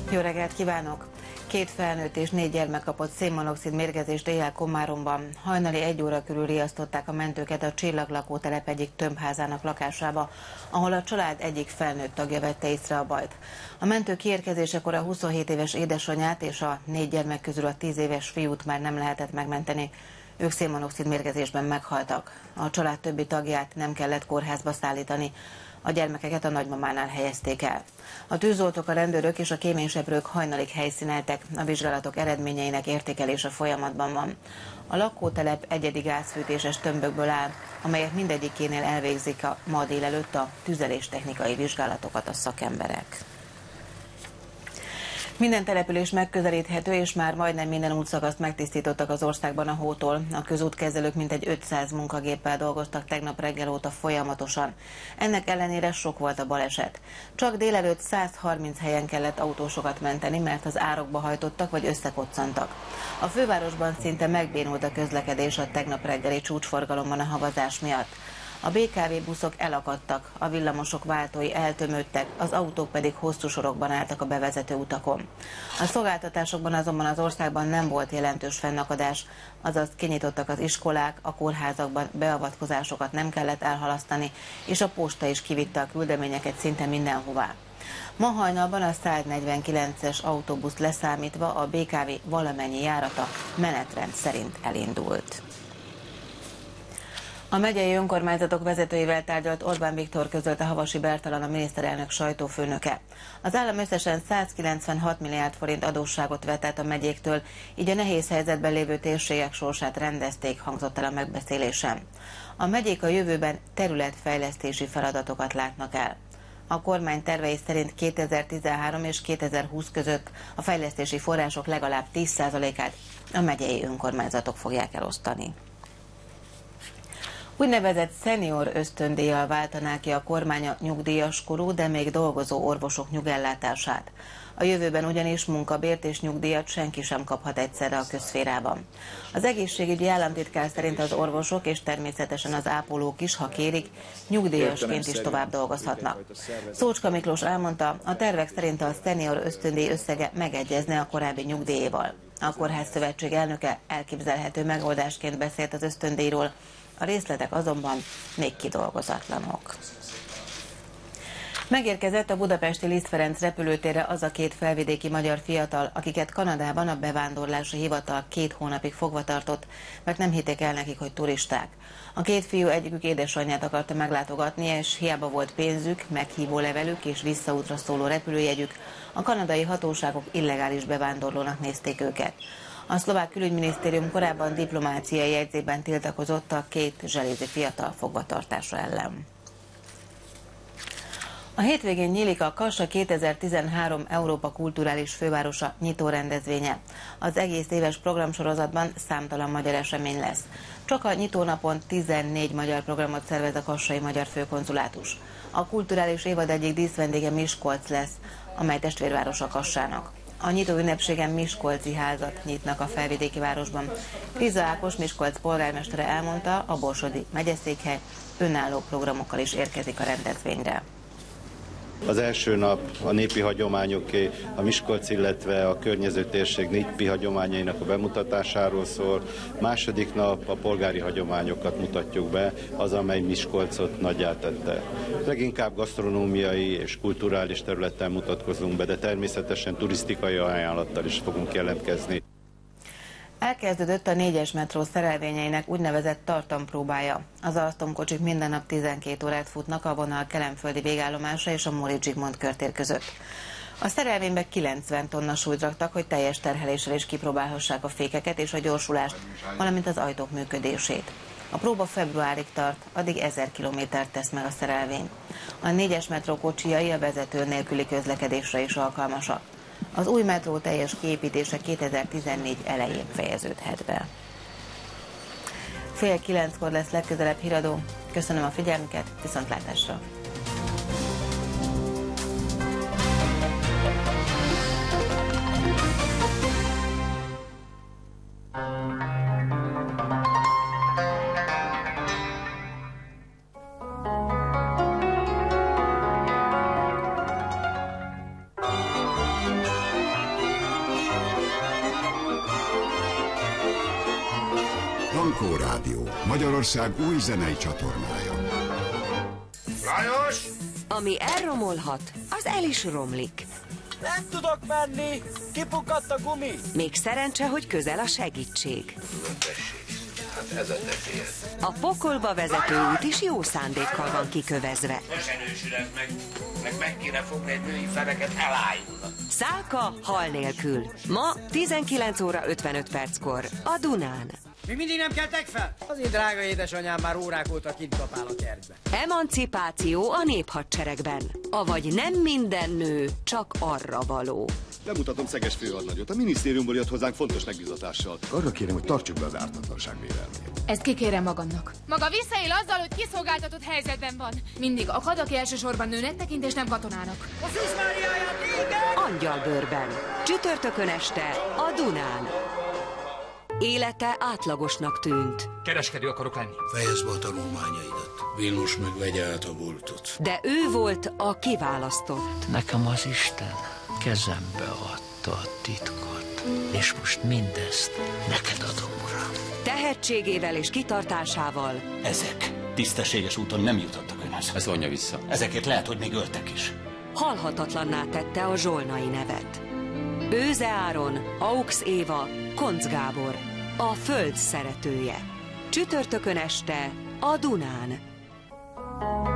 Jó reggelt kívánok! 2 felnőtt és 4 gyermek kapott szénmonoxid mérgezést Éjjel-Komáromban. Hajnali 1 óra körül riasztották a mentőket a Csillag-lakótelep egyik tömbházának lakásába, ahol a család egyik felnőtt tagja vette észre a bajt. A mentő kiérkezésekor a 27 éves édesanyját és a 4 gyermek közül a 10 éves fiút már nem lehetett megmenteni. Ők szénmonoxid mérgezésben meghaltak. A család többi tagját nem kellett kórházba szállítani. A gyermekeket a nagymamánál helyezték el. A tűzoltók, a rendőrök és a kéményseprők hajnalig helyszíneltek, a vizsgálatok eredményeinek értékelése folyamatban van. A lakótelep egyedi gázfűtéses tömbökből áll, amelyek mindegyikénél elvégzik ma délelőtt a tüzeléstechnikai vizsgálatokat a szakemberek. Minden település megközelíthető, és már majdnem minden útszakaszt megtisztítottak az országban a hótól. A közútkezelők mintegy 500 munkagéppel dolgoztak tegnap reggel óta folyamatosan. Ennek ellenére sok volt a baleset. Csak délelőtt 130 helyen kellett autósokat menteni, mert az árokba hajtottak vagy összekoccantak. A fővárosban szinte megbénult a közlekedés a tegnap reggeli csúcsforgalomban a havazás miatt. A BKV buszok elakadtak, a villamosok váltói eltömődtek, az autók pedig hosszú sorokban álltak a bevezető utakon. A szolgáltatásokban azonban az országban nem volt jelentős fennakadás, azaz kinyitottak az iskolák, a kórházakban beavatkozásokat nem kellett elhalasztani, és a posta is kivitte a küldeményeket szinte mindenhová. Ma hajnalban a 149-es autóbusz leszámítva a BKV valamennyi járata menetrend szerint elindult. A megyei önkormányzatok vezetőivel tárgyalt Orbán Viktor, közölte Havasi Bertalan, a miniszterelnök sajtófőnöke. Az állam összesen 196 milliárd forint adósságot vetett a megyéktől, így a nehéz helyzetben lévő térségek sorsát rendezték, hangzott el a megbeszélésen. A megyék a jövőben területfejlesztési feladatokat látnak el. A kormány tervei szerint 2013 és 2020 között a fejlesztési források legalább 10%-át a megyei önkormányzatok fogják elosztani. Úgynevezett szenior ösztöndíjjal váltaná ki a kormány a nyugdíjas korú, de még dolgozó orvosok nyugellátását. A jövőben ugyanis munkabért és nyugdíjat senki sem kaphat egyszerre a közszférában. Az egészségügyi államtitkár szerint az orvosok és természetesen az ápolók is, ha kérik, nyugdíjasként is tovább dolgozhatnak. Szócska Miklós elmondta, a tervek szerint a szenior ösztöndíj összege megegyezne a korábbi nyugdíjéval. A Kórház Szövetség elnöke elképzelhető megoldásként beszélt az ösztöndíjról, a részletek azonban még kidolgozatlanok. Megérkezett a budapesti Liszt Ferenc repülőtérre az a 2 felvidéki magyar fiatal, akiket Kanadában a bevándorlási hivatal 2 hónapig fogva tartott, mert nem hitték el nekik, hogy turisták. A 2 fiú egyikük édesanyját akarta meglátogatni, és hiába volt pénzük, meghívó levelük és visszaútra szóló repülőjegyük, a kanadai hatóságok illegális bevándorlónak nézték őket. A szlovák külügyminisztérium korábban diplomáciai jegyzékben tiltakozott a 2 zselézi fiatal fogvatartása ellen. A hétvégén nyílik a Kassa 2013 Európa kulturális fővárosa nyitórendezvénye. Az egész éves programsorozatban számtalan magyar esemény lesz. Csak a nyitónapon 14 magyar programot szervez a kassai magyar főkonzulátus. A kulturális évad egyik díszvendége Miskolc lesz, amely testvérvárosa Kassának. A nyitó ünnepségen miskolci házat nyitnak a felvidéki városban. Kriza Ákos, Miskolc polgármestere elmondta, a borsodi megyeszékhely önálló programokkal is érkezik a rendezvényre. Az első nap a népi hagyományoké, a Miskolc, illetve a környező térség népi hagyományainak a bemutatásáról szól. Második nap a polgári hagyományokat mutatjuk be, az, amely Miskolcot nagyjá tette. Leginkább gasztronómiai és kulturális területen mutatkozunk be, de természetesen turisztikai ajánlattal is fogunk jelentkezni. Elkezdődött a 4-es metró szerelvényeinek úgynevezett tartampróbája. Az alasztomkocsik minden nap 12 órát futnak a vonal kelenföldi végállomása és a Móricz Zsigmond körtér között. A szerelvénybe 90 tonna súlyt raktak, hogy teljes terheléssel is kipróbálhassák a fékeket és a gyorsulást, valamint az ajtók működését. A próba februárig tart, addig 1000 kilométert tesz meg a szerelvény. A 4-es metró kocsijai a vezető nélküli közlekedésre is alkalmasak. Az új metró teljes kiépítése 2014 elején fejeződhet be. 8:30 lesz legközelebb híradó. Köszönöm a figyelmüket, viszontlátásra! Magyarország új zenei csatornája. Lajos! Ami elromolhat, az el is romlik. Nem tudok menni! Kipukadt a gumi! Még szerencse, hogy közel a segítség. Hát ez a te fiad. A pokolba vezető út is jó szándékkal van kikövezve. Ne se nősüled meg kéne fogni egy női feneket, elájulnak. Szálka hal nélkül. Ma 19 óra 55 perckor a Dunán. Még mindig nem keltek fel? Az én drága édesanyám már órák óta kint kapál a kertbe. Emancipáció a néphadseregben. Avagy nem minden nő csak arra való. Bemutatom Szeges főhadnagyot. A minisztériumból jött hozzánk fontos megbizatással. Arra kérem, hogy tartsuk be az ártatlanság vélelmét. Ezt kikérem magamnak. Maga visszaél azzal, hogy kiszolgáltatott helyzetben van. Mindig akad, aki elsősorban nőnek tekint, és nem katonának. A Szűz Máriáját, igen! Angyalbőrben. Csütörtökön este a Dunán. Élete átlagosnak tűnt. Kereskedő akarok lenni. Fejezd be a tanulmányaidat. Vilmos meg vegye át a boltot. De ő volt a kiválasztott. Nekem az Isten kezembe adta a titkot, és most mindezt neked adom, Uram. Tehetségével és kitartásával. Ezek tisztességes úton nem jutottak önhez. Ez vonja vissza. Ezekért lehet, hogy még öltek is. Halhatatlanná tette a zsolnai nevet. Őze Áron, Aux Éva, Koncz Gábor, a föld szeretője. Csütörtökön este a Dunán.